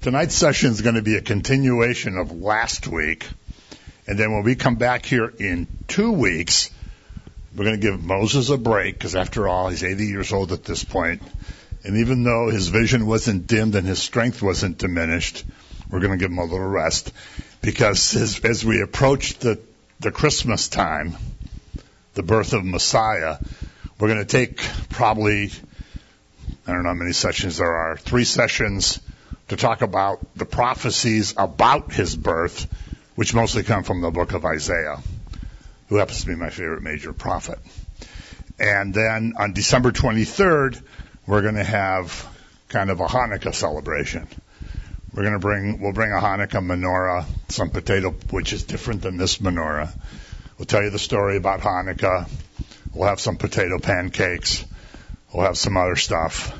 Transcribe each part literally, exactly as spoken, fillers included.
Tonight's session is going to be a continuation of last week. And then when we come back here in two weeks, we're going to give Moses a break because, after all, he's eighty years old at this point. And even though his vision wasn't dimmed and his strength wasn't diminished, we're going to give him a little rest because as, as we approach the, the Christmas time, the birth of Messiah, we're going to take probably, I don't know how many sessions there are, three sessions to talk about the prophecies about his birth, which mostly come from the book of Isaiah, who happens to be my favorite major prophet. And then on December twenty-third, we're going to have kind of a Hanukkah celebration. We're going to bring, we'll bring a Hanukkah menorah, some potato, which is different than this menorah. We'll tell you the story about Hanukkah. We'll have some potato pancakes. We'll have some other stuff.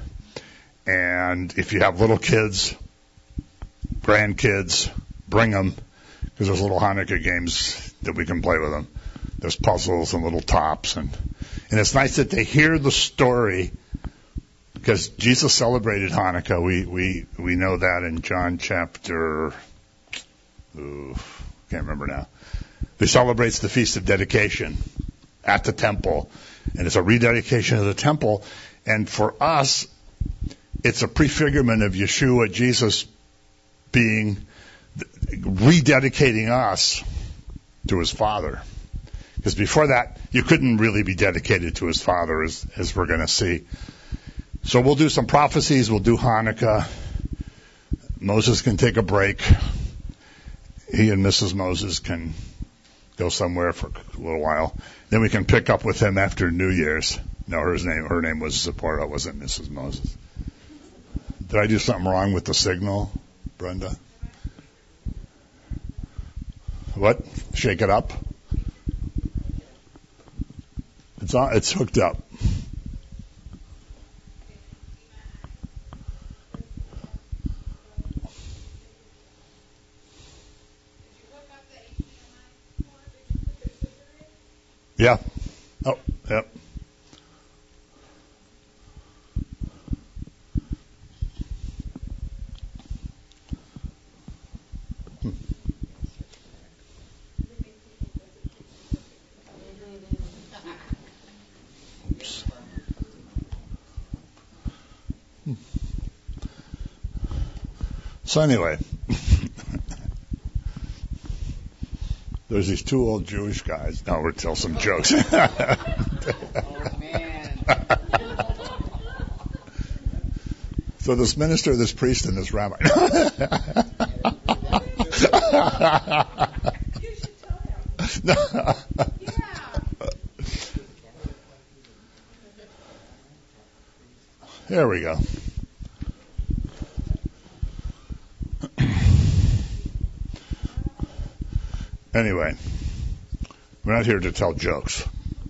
And if you have little kids, grandkids, bring them, because there's little Hanukkah games that we can play with them. There's puzzles and little tops. And, and it's nice that they hear the story, because Jesus celebrated Hanukkah. We, we, we know that in John chapter, ooh, can't remember now. He celebrates the Feast of Dedication at the temple. And it's a rededication of the temple. And for us, it's a prefigurement of Yeshua, Jesus, being, rededicating us to his Father. Because before that, you couldn't really be dedicated to his Father, as, as we're going to see. So we'll do some prophecies. We'll do Hanukkah. Moses can take a break. He and Missus Moses can go somewhere for a little while. Then we can pick up with him after New Year's. No, her name, her name was Zipporah. It wasn't Missus Moses. Did I do something wrong with the signal, Brenda? What? Shake it up? It's on, it's hooked up. Yeah. Oh, yep. Hmm. Oops. Hmm. So anyway, there's these two old Jewish guys. Now we'll tell some jokes. Oh, man. So this minister, this priest, and this rabbi. You should tell him. No. Yeah. There we go. Anyway, we're not here to tell jokes.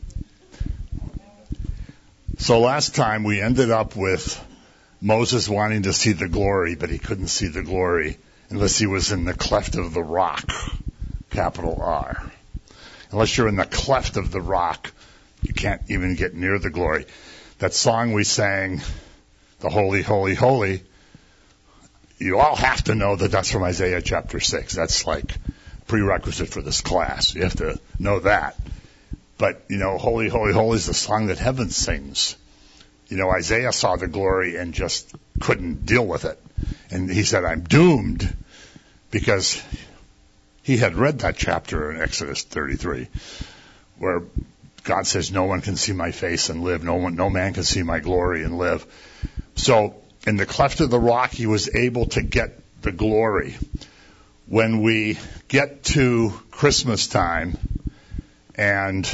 So last time we ended up with Moses wanting to see the glory, but he couldn't see the glory unless he was in the cleft of the rock, capital R. Unless you're in the cleft of the rock, you can't even get near the glory. That song we sang, the Holy, Holy, Holy, you all have to know that that's from Isaiah chapter six. That's like prerequisite for this class. You have to know that. But, you know, Holy, Holy, Holy is the song that heaven sings. You know, Isaiah saw the glory and just couldn't deal with it. And he said, I'm doomed, because he had read that chapter in Exodus thirty-three, where God says, no one can see my face and live. No one, no man can see my glory and live. So in the cleft of the rock, he was able to get the glory. When we get to Christmas time, and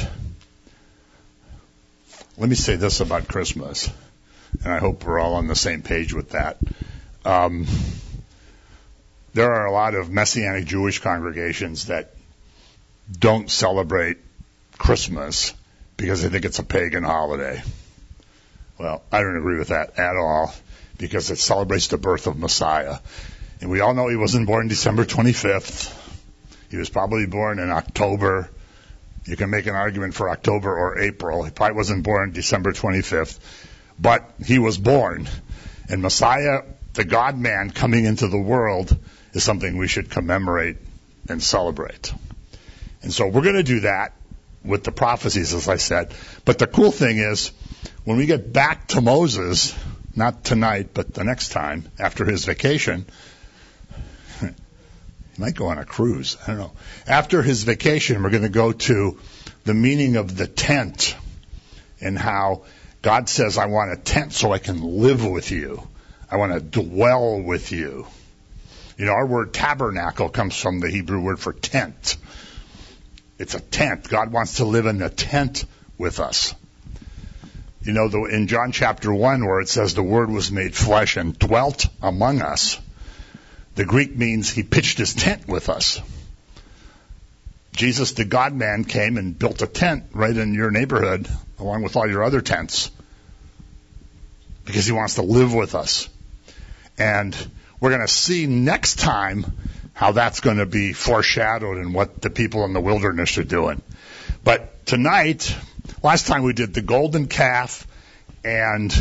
let me say this about Christmas, and I hope we're all on the same page with that. Um, there are a lot of Messianic Jewish congregations that don't celebrate Christmas because they think it's a pagan holiday. Well, I don't agree with that at all, because it celebrates the birth of Messiah. And we all know he wasn't born December twenty-fifth. He was probably born in October. You can make an argument for October or April. He probably wasn't born December twenty-fifth. But he was born. And Messiah the God-man coming into the world is something we should commemorate and celebrate. And so we're going to do that with the prophecies, as I said. But the cool thing is, when we get back to Moses, not tonight, but the next time, after his vacation, he might go on a cruise, I don't know. After his vacation, we're going to go to the meaning of the tent and how God says, I want a tent so I can live with you. I want to dwell with you. You know, our word tabernacle comes from the Hebrew word for tent. It's a tent. God wants to live in a tent with us. You know, the, in John chapter one, where it says the Word was made flesh and dwelt among us, the Greek means he pitched his tent with us. Jesus, the God-man, came and built a tent right in your neighborhood, along with all your other tents, because he wants to live with us. And we're going to see next time how that's going to be foreshadowed in what the people in the wilderness are doing. But tonight, last time we did the golden calf and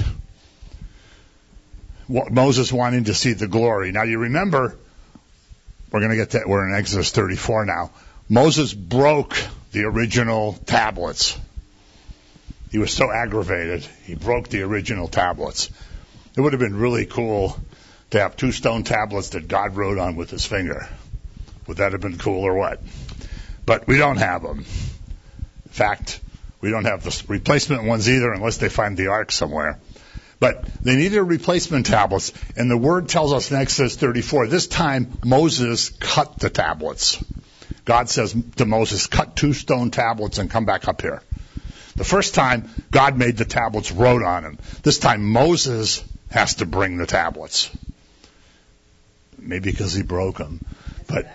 Moses wanting to see the glory. Now you remember, we're going to get that, we're in Exodus thirty-four now. Moses broke the original tablets. He was so aggravated, he broke the original tablets. It would have been really cool to have two stone tablets that God wrote on with his finger. Would that have been cool or what? But we don't have them. In fact, we don't have the replacement ones either unless they find the ark somewhere. But they needed replacement tablets, and the word tells us in Exodus thirty-four, this time Moses cut the tablets. God says to Moses, cut two stone tablets and come back up here. The first time, God made the tablets, wrote on them. This time, Moses has to bring the tablets. Maybe because he broke them. But,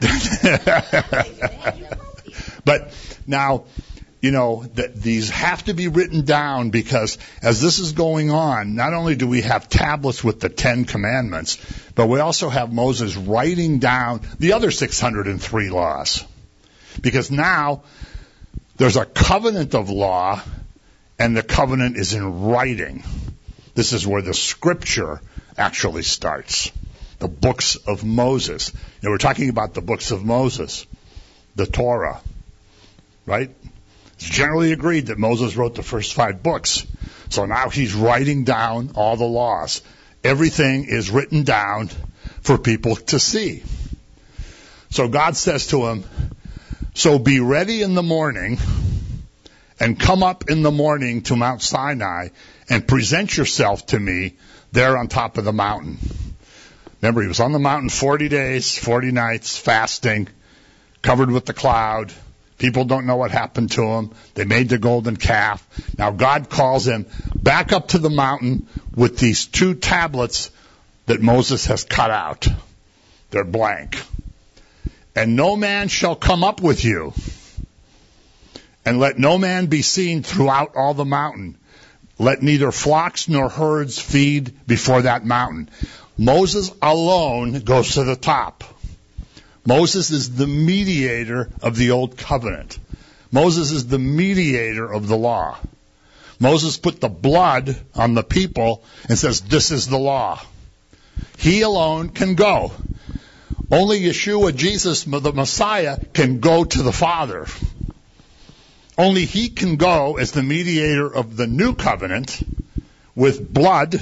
but now, you know, that these have to be written down, because as this is going on, not only do we have tablets with the Ten Commandments, but we also have Moses writing down the other six hundred three laws. Because now there's a covenant of law, and the covenant is in writing. This is where the scripture actually starts. The books of Moses. You know, we're talking about the books of Moses, the Torah, right? It's generally agreed that Moses wrote the first five books. So now he's writing down all the laws. Everything is written down for people to see. So God says to him, so be ready in the morning and come up in the morning to Mount Sinai and present yourself to me there on top of the mountain. Remember, he was on the mountain forty days, forty nights, fasting, covered with the cloud. People don't know what happened to him. They made the golden calf. Now God calls him back up to the mountain with these two tablets that Moses has cut out. They're blank. And no man shall come up with you, and let no man be seen throughout all the mountain. Let neither flocks nor herds feed before that mountain. Moses alone goes to the top. Moses is the mediator of the old covenant. Moses is the mediator of the law. Moses put the blood on the people and says, this is the law. He alone can go. Only Yeshua, Jesus, the Messiah, can go to the Father. Only he can go as the mediator of the new covenant with blood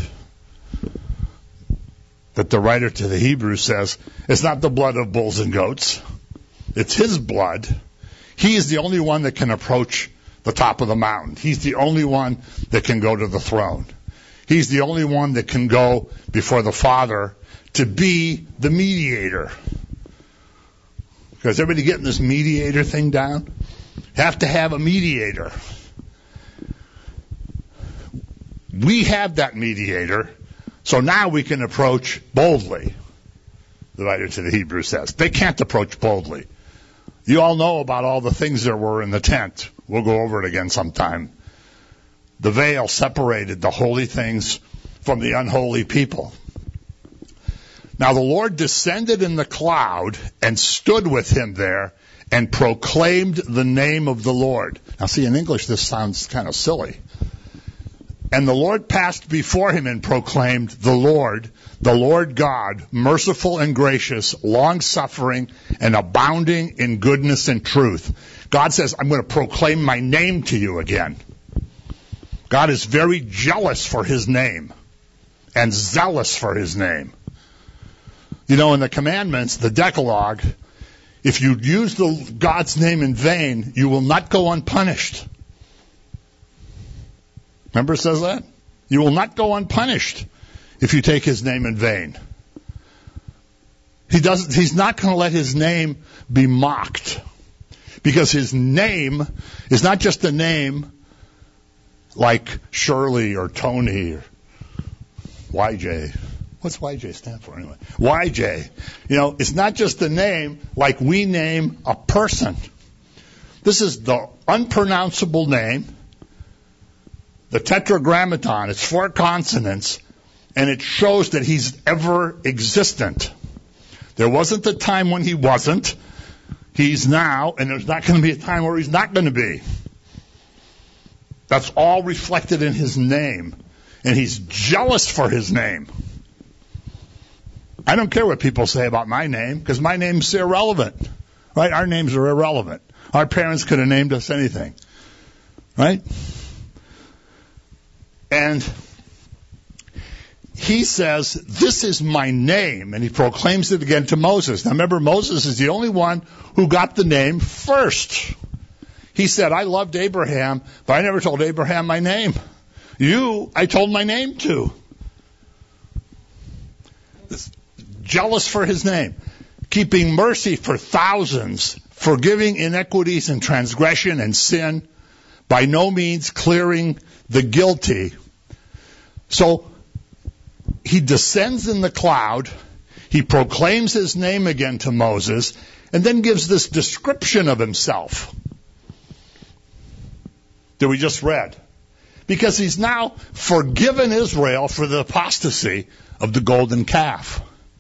that the writer to the Hebrews says, it's not the blood of bulls and goats. It's his blood. He is the only one that can approach the top of the mountain. He's the only one that can go to the throne. He's the only one that can go before the Father to be the mediator. Because everybody getting this mediator thing down? Have to have a mediator. We have that mediator. So now we can approach boldly, the writer to the Hebrews says. They can't approach boldly. You all know about all the things there were in the tent. We'll go over it again sometime. The veil separated the holy things from the unholy people. Now the Lord descended in the cloud and stood with him there and proclaimed the name of the Lord. Now see, in English this sounds kind of silly. And the Lord passed before him and proclaimed, the Lord, the Lord God, merciful and gracious, long-suffering and abounding in goodness and truth. God says, I'm going to proclaim my name to you again. God is very jealous for his name and zealous for his name. You know, in the commandments, the Decalogue, if you use the God's name in vain, you will not go unpunished. Remember it says that? You will not go unpunished if you take his name in vain. He doesn't, he's not going to let his name be mocked. Because his name is not just a name like Shirley or Tony or Y J. What's Y J stand for anyway? Y J. You know, it's not just a name like we name a person. This is the unpronounceable name, the tetragrammaton. It's four consonants, and it shows that he's ever existent. There wasn't a time when he wasn't. He's now, and there's not going to be a time where he's not going to be. That's all reflected in his name. And he's jealous for his name. I don't care what people say about my name, because my name's irrelevant. Right? Our names are irrelevant. Our parents could have named us anything. Right? And he says, this is my name, and he proclaims it again to Moses. Now remember, Moses is the only one who got the name first. He said, I loved Abraham, but I never told Abraham my name. You, I told my name to. This, jealous for his name. Keeping mercy for thousands, forgiving iniquities and transgression and sin, by no means clearing the guilty. So, he descends in the cloud, he proclaims his name again to Moses, and then gives this description of himself that we just read. Because he's now forgiven Israel for the apostasy of the golden calf.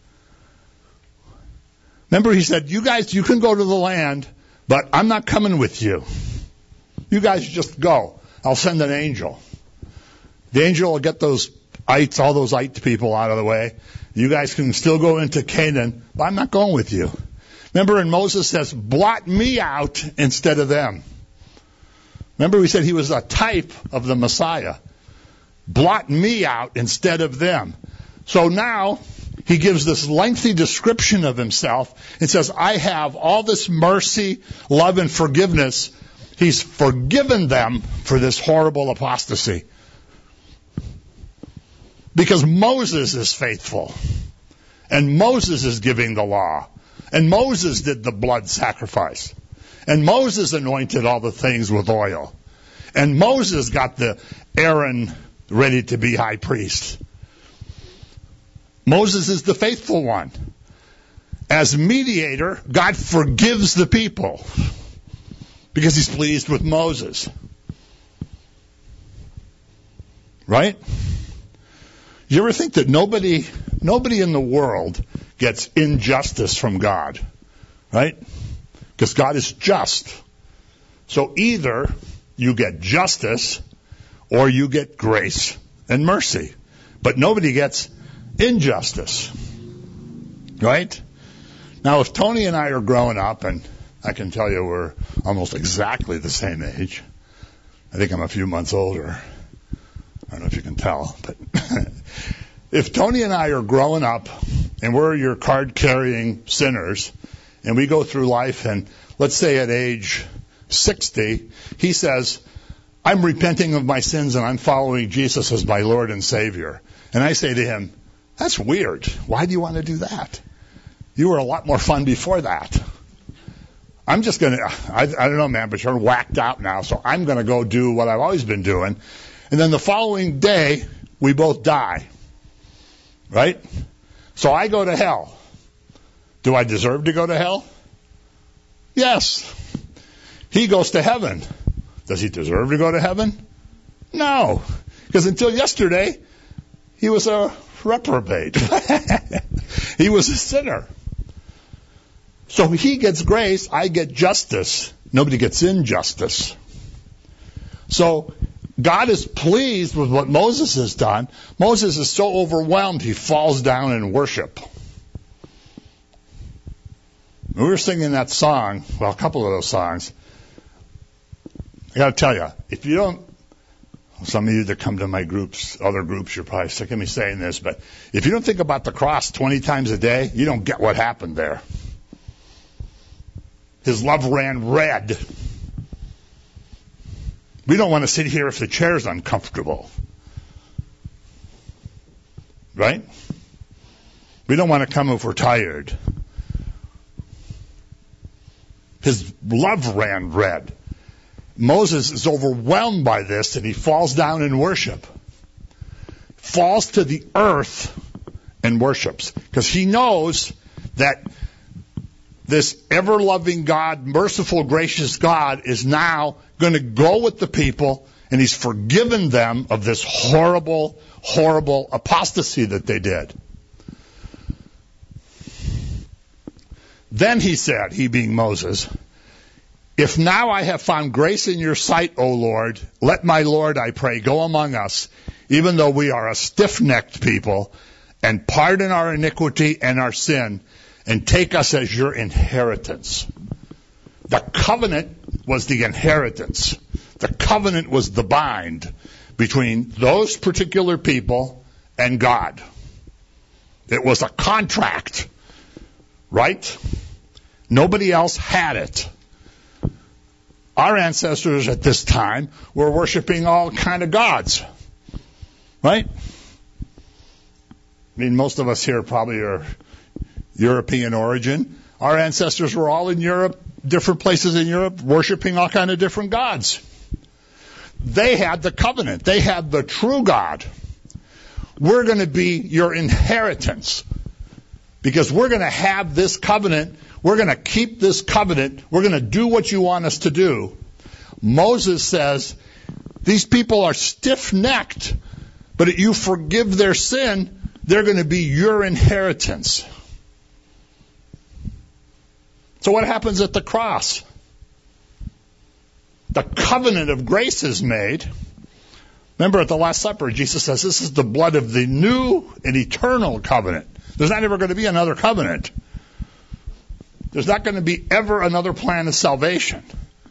Remember, he said, you guys, you can go to the land, but I'm not coming with you. You guys just go. I'll send an angel. The angel will get those ites, all those ite people out of the way. You guys can still go into Canaan, but I'm not going with you. Remember, and Moses says, blot me out instead of them. Remember, we said he was a type of the Messiah. Blot me out instead of them. So now he gives this lengthy description of himself and says, I have all this mercy, love, and forgiveness. He's forgiven them for this horrible apostasy. Because Moses is faithful. And Moses is giving the law. And Moses did the blood sacrifice. And Moses anointed all the things with oil. And Moses got the Aaron ready to be high priest. Moses is the faithful one. As mediator, God forgives the people because he's pleased with Moses. Right? You ever think that nobody, nobody in the world gets injustice from God? Right? Because God is just. So either you get justice or you get grace and mercy. But nobody gets injustice. Right? Now, if Tony and I are growing up, and I can tell you we're almost exactly the same age. I think I'm a few months older. I don't know if you can tell, but if Tony and I are growing up and we're your card-carrying sinners and we go through life and let's say at age sixty, he says, I'm repenting of my sins and I'm following Jesus as my Lord and Savior. And I say to him, that's weird. Why do you want to do that? You were a lot more fun before that. I'm just going to, I, I don't know, man, but you're whacked out now, so I'm going to go do what I've always been doing. And then the following day, we both die. Right? So I go to hell. Do I deserve to go to hell? Yes. He goes to heaven. Does he deserve to go to heaven? No. Because until yesterday, he was a reprobate. He was a sinner. So he gets grace, I get justice. Nobody gets injustice. So God is pleased with what Moses has done. Moses is so overwhelmed, he falls down in worship. We were singing that song, well, a couple of those songs. I got to tell you, if you don't, some of you that come to my groups, other groups, you're probably sick of me saying this, but if you don't think about the cross twenty times a day, you don't get what happened there. His love ran red. We don't want to sit here if the chair's uncomfortable. Right? We don't want to come if we're tired. His love ran red. Moses is overwhelmed by this and he falls down in worship. Falls to the earth and worships. Because he knows that this ever-loving God, merciful, gracious God is now going to go with the people and he's forgiven them of this horrible, horrible apostasy that they did. Then he said, he being Moses, if now I have found grace in your sight, O Lord, let my Lord, I pray, go among us, even though we are a stiff-necked people, and pardon our iniquity and our sin, and take us as your inheritance. The covenant was the inheritance. The covenant was the bind between those particular people and God. It was a contract, right? Nobody else had it. Our ancestors at this time were worshiping all kind of gods, right? I mean, most of us here probably are European origin. Our ancestors were all in Europe, different places in Europe, worshiping all kind of different gods. They had the covenant. They had the true God. We're going to be your inheritance because we're going to have this covenant. We're going to keep this covenant. We're going to do what you want us to do. Moses says, these people are stiff-necked, but if you forgive their sin, they're going to be your inheritance. So what happens at the cross? The covenant of grace is made. Remember at the Last Supper, Jesus says, this is the blood of the new and eternal covenant. There's not ever going to be another covenant. There's not going to be ever another plan of salvation.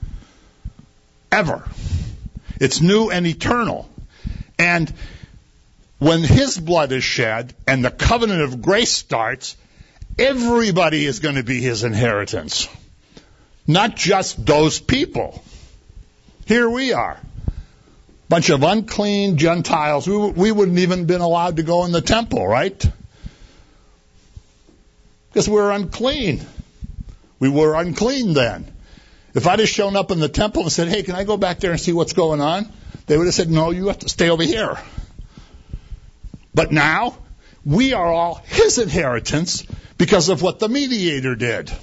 Ever. It's new and eternal. And when his blood is shed and the covenant of grace starts, everybody is going to be his inheritance. Not just those people. Here we are. Bunch of unclean Gentiles. We, we wouldn't even been allowed to go in the temple, right? Because we were unclean. We were unclean then. If I'd have shown up in the temple and said, hey, can I go back there and see what's going on? They would have said, no, you have to stay over here. But now, we are all his inheritance because of what the mediator did.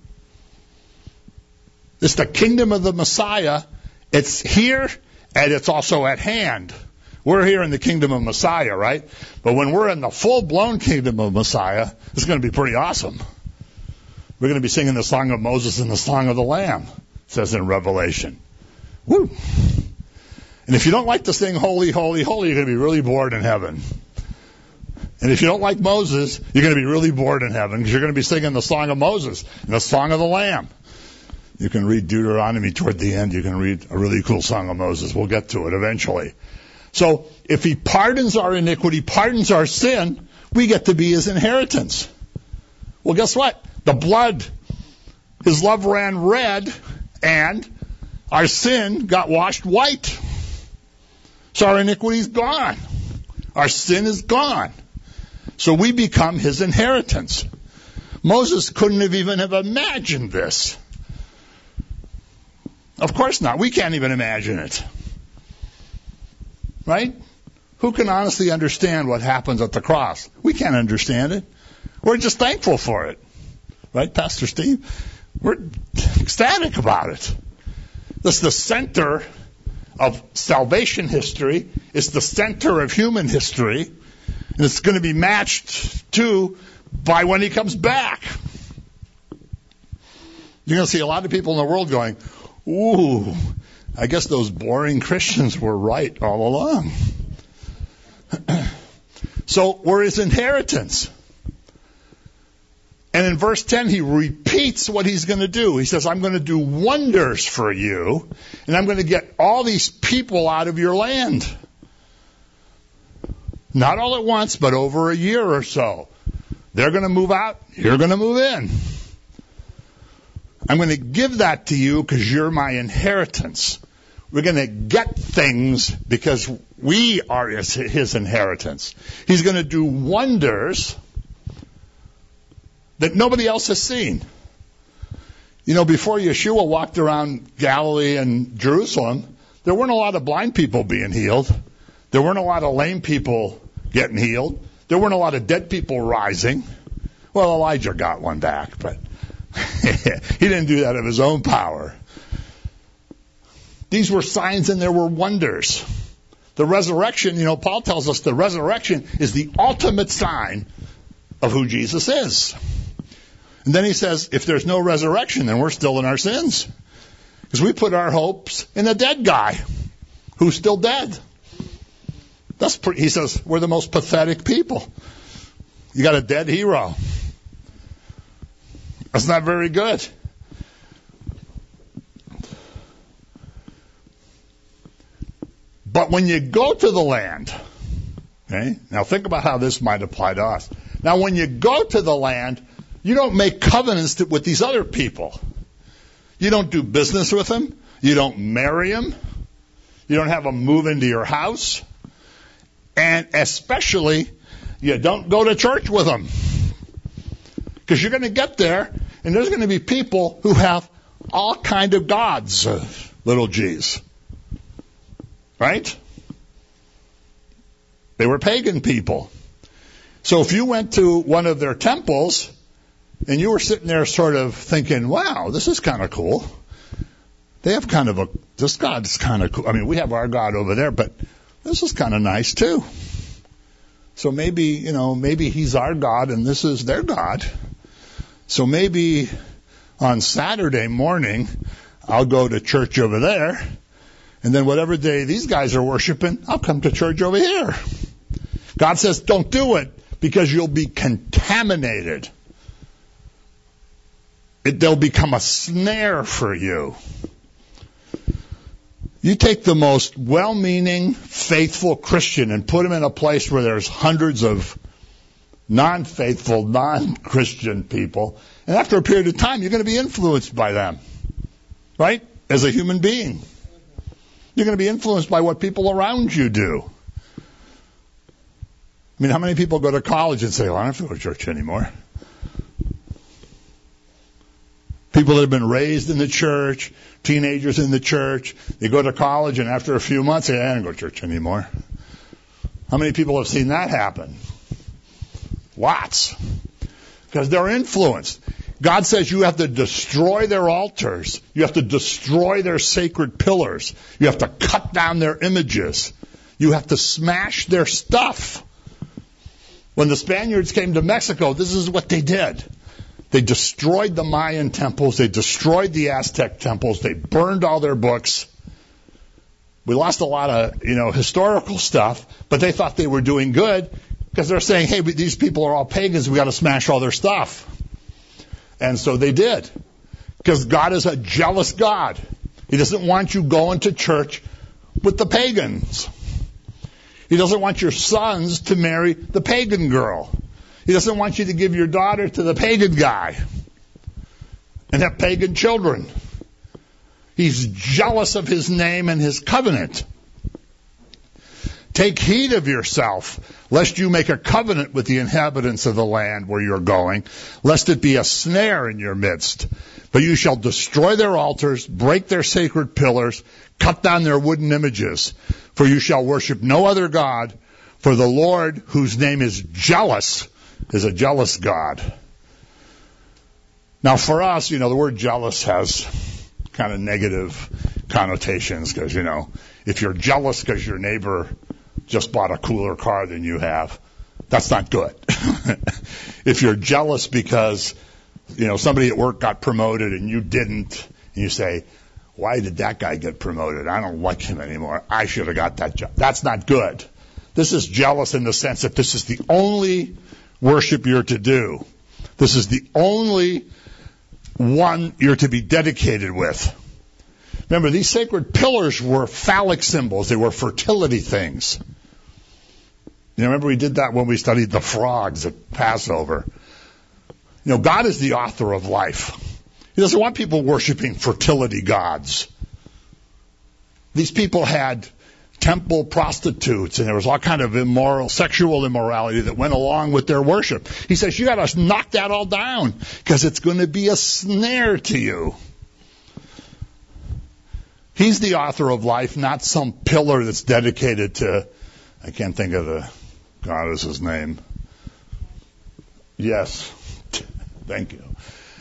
It's the kingdom of the Messiah. It's here and it's also at hand. We're here in the kingdom of Messiah, right? But when we're in the full-blown kingdom of Messiah, it's going to be pretty awesome. We're going to be singing the song of Moses and the song of the Lamb, it says in Revelation. Woo! And if you don't like to sing holy, holy, holy, you're going to be really bored in heaven. And if you don't like Moses, you're going to be really bored in heaven because you're going to be singing the song of Moses and the song of the Lamb. You can read Deuteronomy toward the end. You can read a really cool song of Moses. We'll get to it eventually. So if he pardons our iniquity, pardons our sin, we get to be his inheritance. Well, guess what? The blood, his love ran red, and our sin got washed white. So our iniquity is gone. Our sin is gone. So we become his inheritance. Moses couldn't have even have imagined this. Of course not. We can't even imagine it. Right? Who can honestly understand what happens at the cross? We can't understand it. We're just thankful for it. Right, Pastor Steve? We're ecstatic about it. This is the center of salvation history. It's the center of human history. And it's going to be matched, too, by when he comes back. You're going to see a lot of people in the world going, ooh, I guess those boring Christians were right all along. So we're his inheritance. And in verse ten, he repeats what he's going to do. He says, I'm going to do wonders for you, and I'm going to get all these people out of your land. Not all at once, but over a year or so. They're going to move out. You're going to move in. I'm going to give that to you because you're my inheritance. We're going to get things because we are his, his inheritance. He's going to do wonders that nobody else has seen. You know, before Yeshua walked around Galilee and Jerusalem, there weren't a lot of blind people being healed. There weren't a lot of lame people getting healed. There weren't a lot of dead people rising. Well, Elijah got one back, but he didn't do that of his own power. These were signs and there were wonders. The resurrection, you know, Paul tells us the resurrection is the ultimate sign of who Jesus is. And then he says, if there's no resurrection, then we're still in our sins. Because we put our hopes in a dead guy who's still dead. That's pretty, he says, we're the most pathetic people. You got a dead hero. That's not very good. But when you go to the land, okay, now think about how this might apply to us. Now when you go to the land, you don't make covenants with these other people. You don't do business with them. You don't marry them. You don't have them move into your house. And especially, you don't go to church with them. Because you're going to get there, and there's going to be people who have all kind of gods, uh, little g's. Right? They were pagan people. So if you went to one of their temples, and you were sitting there sort of thinking, wow, this is kind of cool. They have kind of a, this God's kind of cool. I mean, we have our God over there, but this is kind of nice too. So maybe, you know, maybe he's our God and this is their God. So maybe on Saturday morning, I'll go to church over there. And then whatever day these guys are worshiping, I'll come to church over here. God says, don't do it because you'll be contaminated. It, they'll become a snare for you. You take the most well-meaning, faithful Christian and put him in a place where there's hundreds of non-faithful, non-Christian people, and after a period of time, you're going to be influenced by them, right? As a human being. You're going to be influenced by what people around you do. I mean, how many people go to college and say, well, I don't have to go to church anymore? People that have been raised in the church, teenagers in the church, they go to college and after a few months, they say, I don't go to church anymore. How many people have seen that happen? Lots. Because they're influenced. God says you have to destroy their altars. You have to destroy their sacred pillars. You have to cut down their images. You have to smash their stuff. When the Spaniards came to Mexico, this is what they did. They destroyed the Mayan temples. They destroyed the Aztec temples. They burned all their books. We lost a lot of, you know, historical stuff, but they thought they were doing good because they're saying, hey, these people are all pagans. We got to smash all their stuff. And so they did. Because God is a jealous God. He doesn't want you going to church with the pagans. He doesn't want your sons to marry the pagan girl. He doesn't want you to give your daughter to the pagan guy and have pagan children. He's jealous of his name and his covenant. Take heed of yourself, lest you make a covenant with the inhabitants of the land where you're going, lest it be a snare in your midst. But you shall destroy their altars, break their sacred pillars, cut down their wooden images. For you shall worship no other God, for the Lord, whose name is jealous, is a jealous God. Now for us, you know, the word jealous has kind of negative connotations because, you know, if you're jealous because your neighbor just bought a cooler car than you have, that's not good. If you're jealous because, you know, somebody at work got promoted and you didn't, and you say, why did that guy get promoted? I don't like him anymore. I should have got that job. That's not good. This is jealous in the sense that this is the only worship you're to do. This is the only one you're to be dedicated with. Remember, these sacred pillars were phallic symbols. They were fertility things. You know, remember we did that when we studied the frogs at Passover. You know, God is the author of life. He doesn't want people worshiping fertility gods. These people had temple prostitutes, and there was all kind of immoral, sexual immorality that went along with their worship. He says, you got to knock that all down, because it's going to be a snare to you. He's the author of life, not some pillar that's dedicated to, I can't think of the goddess's name. Yes. Thank you.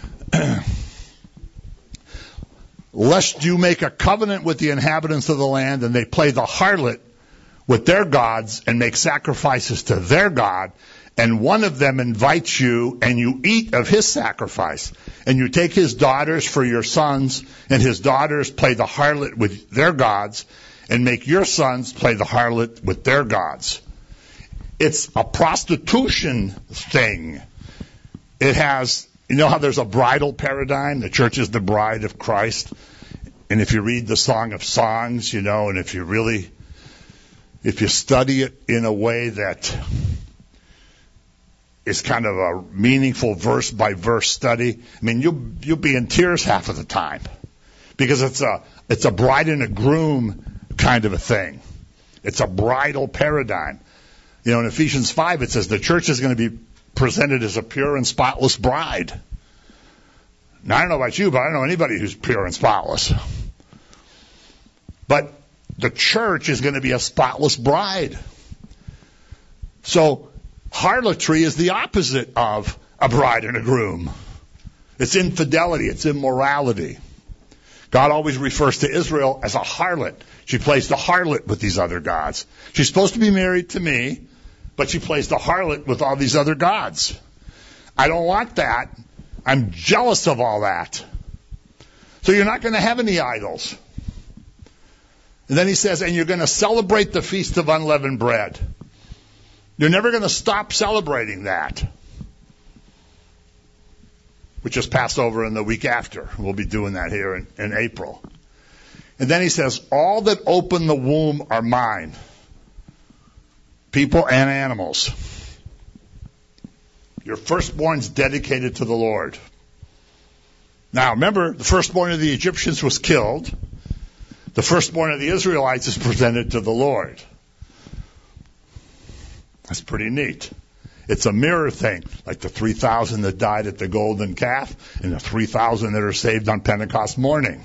Lest you make a covenant with the inhabitants of the land, and they play the harlot with their gods and make sacrifices to their God, and one of them invites you, and you eat of his sacrifice, and you take his daughters for your sons, and his daughters play the harlot with their gods, and make your sons play the harlot with their gods. It's a prostitution thing. It has... You know how there's a bridal paradigm? The church is the bride of Christ. And if you read the Song of Songs, you know, and if you really, if you study it in a way that is kind of a meaningful verse by verse study, I mean, you'll, you'll be in tears half of the time. Because it's a, it's a bride and a groom kind of a thing. It's a bridal paradigm. You know, in Ephesians five, it says the church is going to be presented as a pure and spotless bride. Now, I don't know about you, but I don't know anybody who's pure and spotless. But the church is going to be a spotless bride. So, harlotry is the opposite of a bride and a groom. It's infidelity. It's immorality. God always refers to Israel as a harlot. She plays the harlot with these other gods. She's supposed to be married to me, but she plays the harlot with all these other gods. I don't want that. I'm jealous of all that. So you're not going to have any idols. And then he says, and you're going to celebrate the Feast of Unleavened Bread. You're never going to stop celebrating that, which is Passover and the week after. We'll be doing that here in, in April. And then he says, all that open the womb are mine. People and animals. Your firstborn's dedicated to the Lord. Now, remember, the firstborn of the Egyptians was killed. The firstborn of the Israelites is presented to the Lord. That's pretty neat. It's a mirror thing, like the three thousand that died at the golden calf and the three thousand that are saved on Pentecost morning.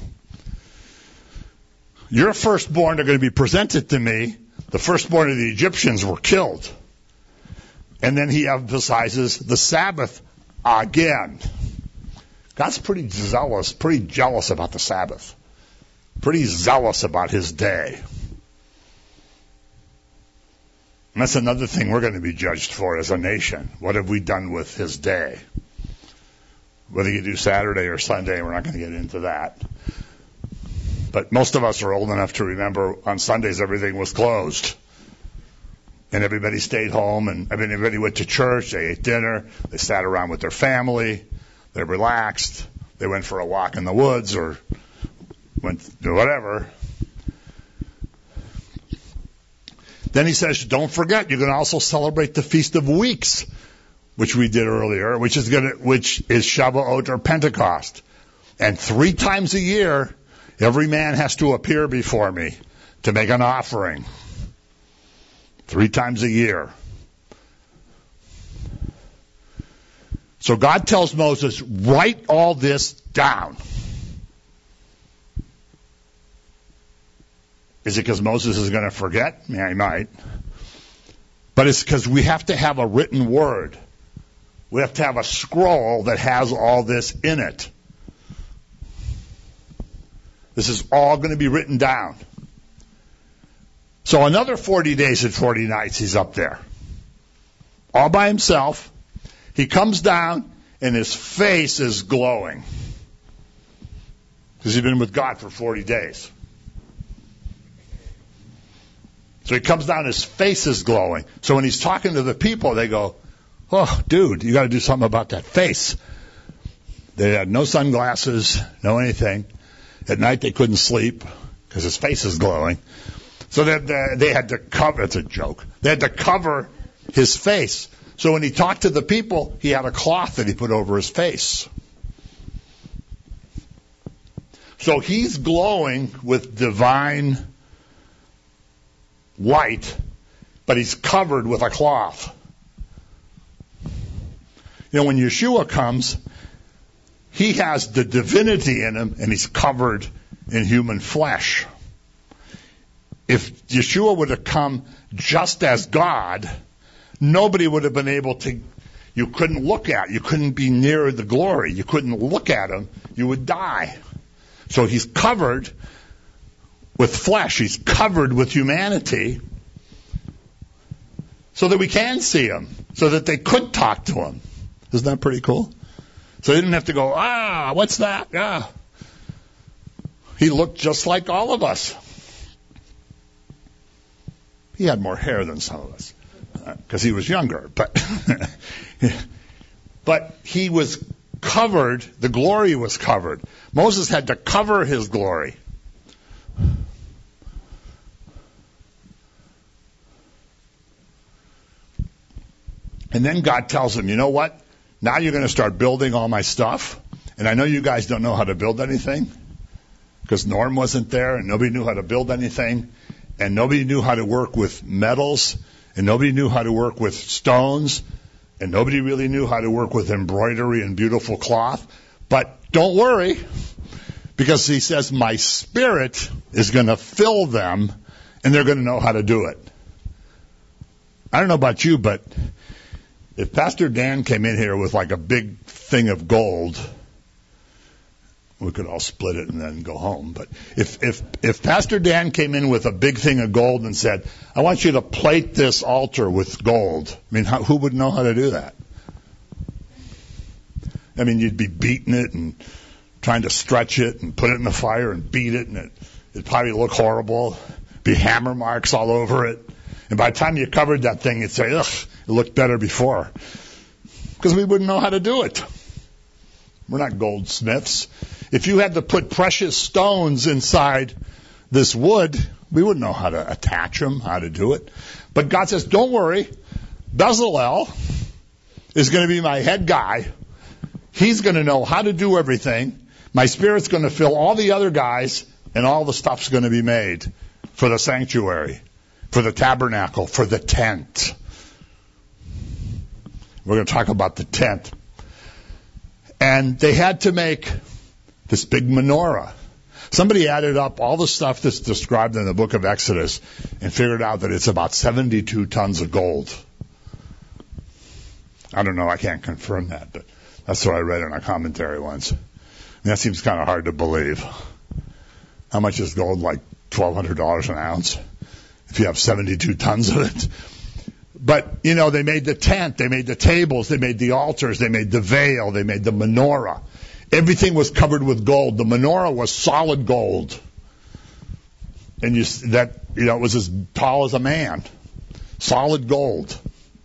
Your firstborn are going to be presented to me. The firstborn of the Egyptians were killed. And then he emphasizes the Sabbath again. God's pretty zealous, pretty jealous about the Sabbath. Pretty zealous about his day. And that's another thing we're going to be judged for as a nation. What have we done with his day? Whether you do Saturday or Sunday, we're not going to get into that. But most of us are old enough to remember on Sundays everything was closed. And everybody stayed home, and everybody went to church, they ate dinner, they sat around with their family, they relaxed, they went for a walk in the woods or went to whatever. Then he says, don't forget, you're going to also celebrate the Feast of Weeks, which we did earlier, which is going to, which is Shavuot or Pentecost. And three times a year, every man has to appear before me to make an offering. Three times a year. So God tells Moses, write all this down. Is it because Moses is going to forget? Yeah, he might. But it's because we have to have a written word. We have to have a scroll that has all this in it. This is all going to be written down. So another forty days and forty nights he's up there. All by himself. He comes down and his face is glowing. because he'd been with God for forty days. So he comes down, his face is glowing. So when he's talking to the people, they go, oh, dude, you got to do something about that face. They had no sunglasses, no anything. At night they couldn't sleep because his face is glowing. So they, they had to cover, it's a joke, they had to cover his face. So when he talked to the people, he had a cloth that he put over his face. So he's glowing with divine light, but he's covered with a cloth. You know, when Yeshua comes, he has the divinity in him, and he's covered in human flesh. If Yeshua would have come just as God, nobody would have been able to, you couldn't look at, you couldn't be near the glory, you couldn't look at him, you would die. So he's covered with flesh, he's covered with humanity, so that we can see him, so that they could talk to him. Isn't that pretty cool? So they didn't have to go, ah, what's that? Ah. He looked just like all of us. He had more hair than some of us, because uh, he was younger, but but he was covered, the glory was covered. Moses had to cover his glory. And then God tells him, you know what? Now you're going to start building all my stuff. And I know you guys don't know how to build anything, because Norm wasn't there and nobody knew how to build anything. And nobody knew how to work with metals, and nobody knew how to work with stones, and nobody really knew how to work with embroidery and beautiful cloth. But don't worry, because he says, my spirit is going to fill them, and they're going to know how to do it. I don't know about you, but if Pastor Dan came in here with like a big thing of gold, we could all split it and then go home. But if, if, if Pastor Dan came in with a big thing of gold and said, I want you to plate this altar with gold, I mean, how, who would know how to do that? I mean, you'd be beating it and trying to stretch it and put it in the fire and beat it, and it, it'd probably look horrible. Be hammer marks all over it. And by the time you covered that thing, you'd say, ugh, it looked better before. Because we wouldn't know how to do it. We're not goldsmiths. If you had to put precious stones inside this wood, we wouldn't know how to attach them, how to do it. But God says, don't worry. Bezalel is going to be my head guy. He's going to know how to do everything. My spirit's going to fill all the other guys, and all the stuff's going to be made for the sanctuary, for the tabernacle, for the tent. We're going to talk about the tent. And they had to make this big menorah. Somebody added up all the stuff that's described in the book of Exodus and figured out that it's about seventy-two tons of gold. I don't know, I can't confirm that, but that's what I read in a commentary once. And that seems kind of hard to believe. How much is gold? Like twelve hundred dollars an ounce? If you have seventy-two tons of it. But, you know, they made the tent, they made the tables, they made the altars, they made the veil, they made the menorah. Everything was covered with gold. The menorah was solid gold. And you, that, you know, it was as tall as a man. Solid gold.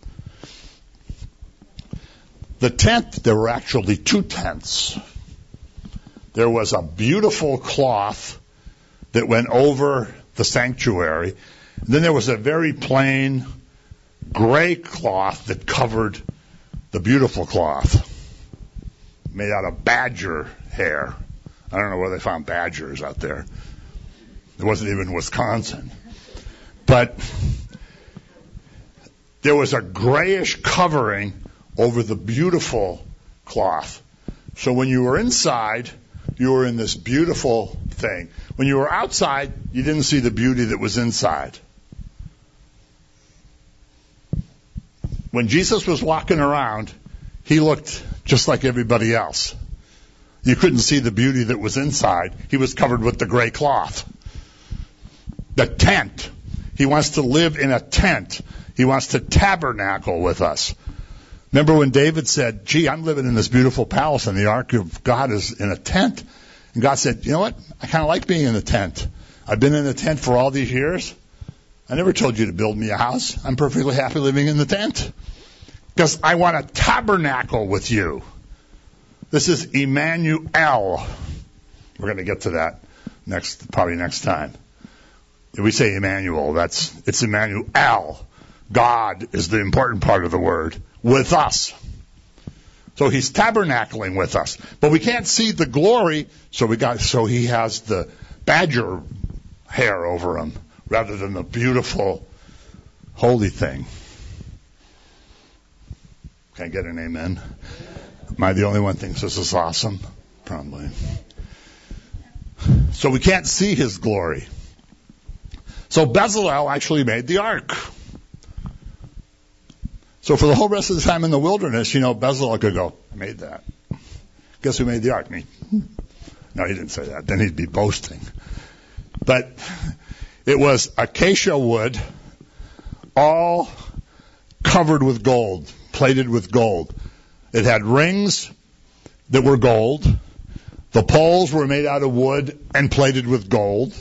The tent, there were actually two tents. There was a beautiful cloth that went over the sanctuary. Then there was a very plain gray cloth that covered the beautiful cloth, made out of badger hair. I don't know where they found badgers out there. It wasn't even Wisconsin. But there was a grayish covering over the beautiful cloth. So when you were inside, you were in this beautiful thing. When you were outside, you didn't see the beauty that was inside. When Jesus was walking around, he looked just like everybody else. You couldn't see the beauty that was inside. He was covered with the gray cloth. The tent. He wants to live in a tent. He wants to tabernacle with us. Remember when David said, gee, I'm living in this beautiful palace and the ark of God is in a tent? And God said, you know what? I kind of like being in the tent. I've been in the tent for all these years. I never told you to build me a house. I'm perfectly happy living in the tent because I want to tabernacle with you. This is Emmanuel. We're going to get to that next, probably next time. If we say Emmanuel, that's, it's Emmanuel. God is the important part of the word, with us. So he's tabernacling with us. But we can't see the glory, so we got, so he has the badger hair over him rather than the beautiful, holy thing. Can I get an amen? Am I the only one who thinks this is awesome? Probably. So we can't see his glory. So Bezalel actually made the ark. So for the whole rest of the time in the wilderness, you know, Bezalel could go, I made that. Guess who made the ark? Me. No, he didn't say that. Then he'd be boasting. But it was acacia wood, all covered with gold, plated with gold. It had rings that were gold. The poles were made out of wood and plated with gold.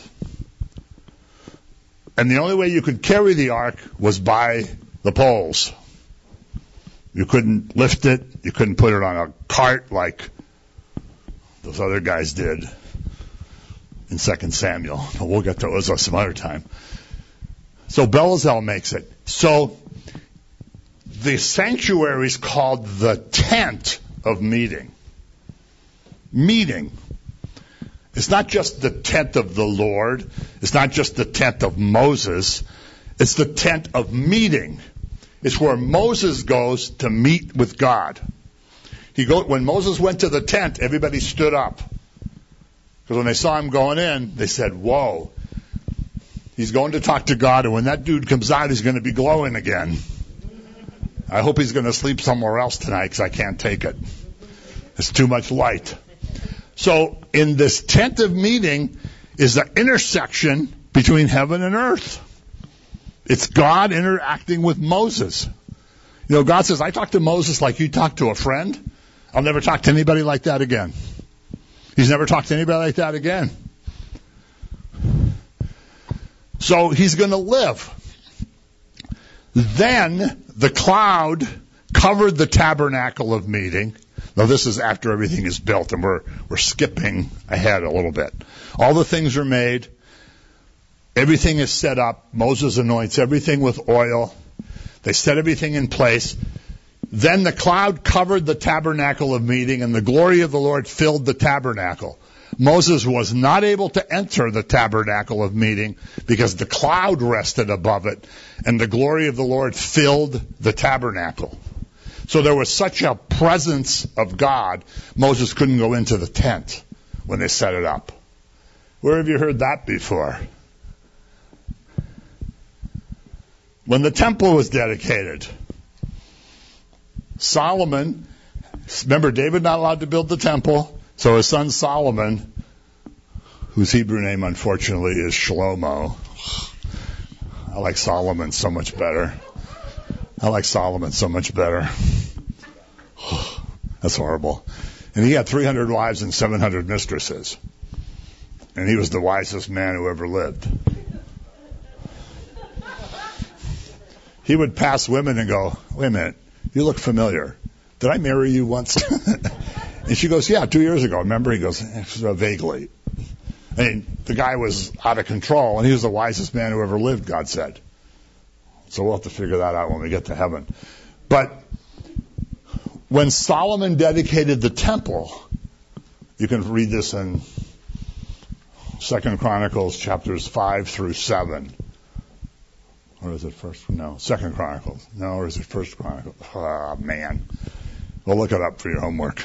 And the only way you could carry the ark was by the poles. You couldn't lift it. You couldn't put it on a cart like those other guys did in Second Samuel. We'll get to Uzzah some other time. So Bezalel makes it. So the sanctuary is called the tent of meeting. Meeting. It's not just the tent of the Lord. It's not just the tent of Moses. It's the tent of meeting. It's where Moses goes to meet with God. He go, when Moses went to the tent, everybody stood up. Because when they saw him going in, they said, whoa, he's going to talk to God, and when that dude comes out, he's going to be glowing again. I hope he's going to sleep somewhere else tonight because I can't take it. It's too much light. So in this tent of meeting is the intersection between heaven and earth. It's God interacting with Moses. You know, God says, I talk to Moses like you talk to a friend. I'll never talk to anybody like that again. He's never talked to anybody like that again. So he's going to live. Then the cloud covered the tabernacle of meeting. Now this is after everything is built, and we're we're skipping ahead a little bit. All the things are made. Everything is set up. Moses anoints everything with oil. They set everything in place. Then the cloud covered the tabernacle of meeting, and the glory of the Lord filled the tabernacle. Moses was not able to enter the tabernacle of meeting because the cloud rested above it, and the glory of the Lord filled the tabernacle. So there was such a presence of God, Moses couldn't go into the tent when they set it up. Where have you heard that before? When the temple was dedicated, Solomon, remember David not allowed to build the temple, so his son Solomon, whose Hebrew name unfortunately is Shlomo. I like Solomon so much better. I like Solomon so much better. That's horrible. And he had three hundred wives and seven hundred mistresses. And he was the wisest man who ever lived. He would pass women and go, wait a minute, you look familiar. Did I marry you once? And she goes, yeah, two years ago. Remember? He goes, vaguely. I mean, the guy was out of control, and he was the wisest man who ever lived, God said. So we'll have to figure that out when we get to heaven. But when Solomon dedicated the temple, you can read this in Second Chronicles chapters five through seven. Or is it first? No, Second Chronicles. No, or is it First Chronicles? Oh, man. Well, look it up for your homework.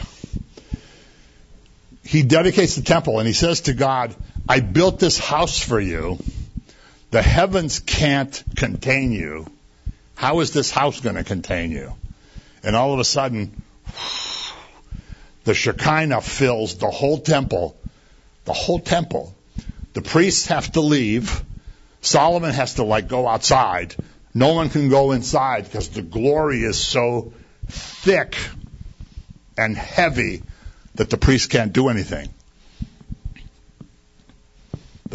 He dedicates the temple, and he says to God, I built this house for you. The heavens can't contain you. How is this house going to contain you? And all of a sudden, the Shekinah fills the whole temple. The whole temple. The priests have to leave. Solomon has to like go outside. No one can go inside because the glory is so thick and heavy that the priest can't do anything.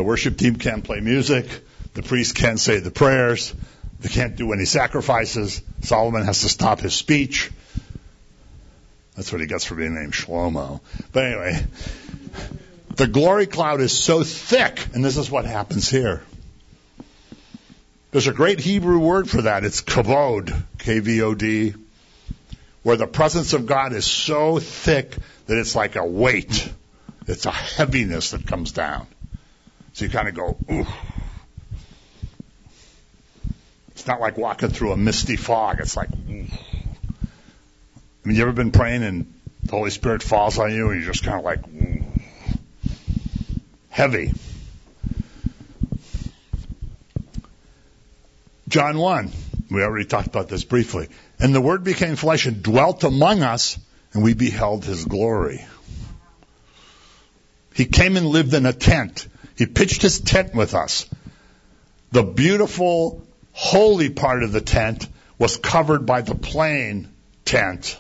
The worship team can't play music. The priest can't say the prayers. They can't do any sacrifices. Solomon has to stop his speech. That's what he gets for being named Shlomo. But anyway, the glory cloud is so thick, and this is what happens here. There's a great Hebrew word for that. It's kavod, K V O D, where the presence of God is so thick that it's like a weight. It's a heaviness that comes down. So you kind of go, ooh. It's not like walking through a misty fog. It's like, ooh. I mean, you ever been praying and the Holy Spirit falls on you and you're just kind of like, ooh. Heavy. John one, we already talked about this briefly. And the Word became flesh and dwelt among us, and we beheld His glory. He came and lived in a tent. He pitched his tent with us. The beautiful, holy part of the tent was covered by the plain tent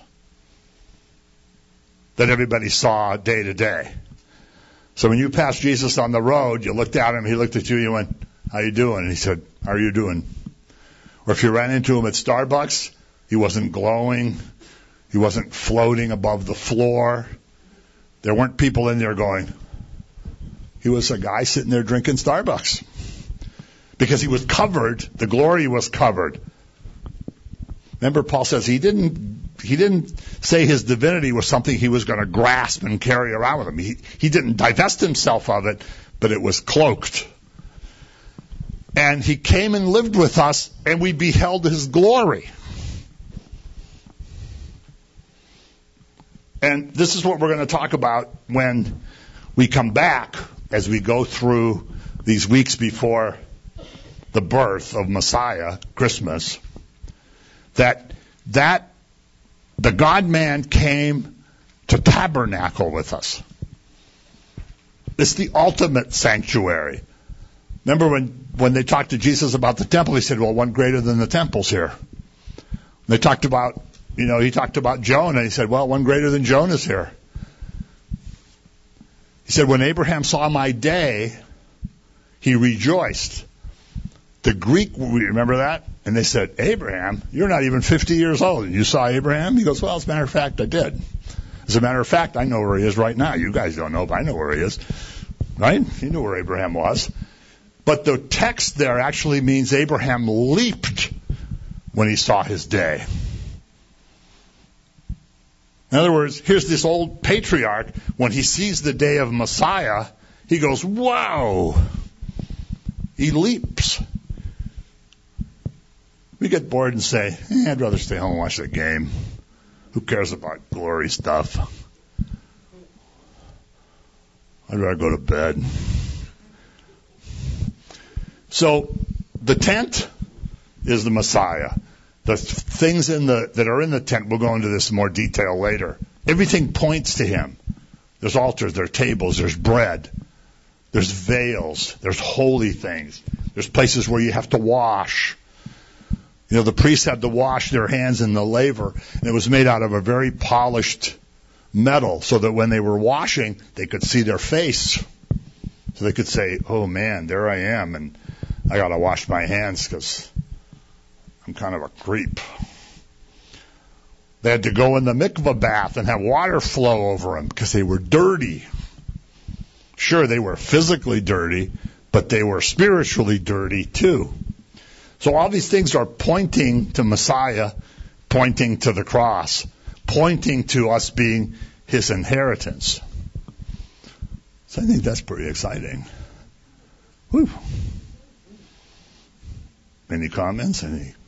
that everybody saw day to day. So when you passed Jesus on the road, you looked at him, he looked at you, you went, how you doing? And he said, how are you doing? Or if you ran into him at Starbucks, he wasn't glowing. He wasn't floating above the floor. There weren't people in there going, he was a guy sitting there drinking Starbucks. Because he was covered, the glory was covered. Remember, Paul says he didn't he didn't say his divinity was something he was going to grasp and carry around with him. He, he didn't divest himself of it, but it was cloaked. And he came and lived with us, and we beheld his glory. And this is what we're going to talk about when we come back, as we go through these weeks before the birth of Messiah, Christmas, that that the God-man came to tabernacle with us. It's the ultimate sanctuary. Remember when, when they talked to Jesus about the temple, he said, well, one greater than the temple's here. They talked about, you know, he talked about Jonah. He said, well, one greater than Jonah's here. He said, when Abraham saw my day, he rejoiced. The Greek, remember that? And they said, Abraham, you're not even fifty years old. And you saw Abraham? He goes, well, as a matter of fact, I did. As a matter of fact, I know where he is right now. You guys don't know, but I know where he is. Right? He knew where Abraham was. But the text there actually means Abraham leaped when he saw his day. In other words, here's this old patriarch. When he sees the day of Messiah, he goes, wow. He leaps. We get bored and say, eh, I'd rather stay home and watch the game. Who cares about glory stuff? I'd rather go to bed. So the tent is the Messiah. The things in the that are in the tent, we'll go into this in more detail later. Everything points to him. There's altars, there's tables, there's bread, there's veils, there's holy things. There's places where you have to wash. You know, the priests had to wash their hands in the laver, and it was made out of a very polished metal so that when they were washing, they could see their face. So they could say, oh man, there I am, and I got to wash my hands because I'm kind of a creep. They had to go in the mikvah bath and have water flow over them because they were dirty. Sure, they were physically dirty, but they were spiritually dirty too. So all these things are pointing to Messiah, pointing to the cross, pointing to us being his inheritance. So I think that's pretty exciting. Whew. Any comments? Any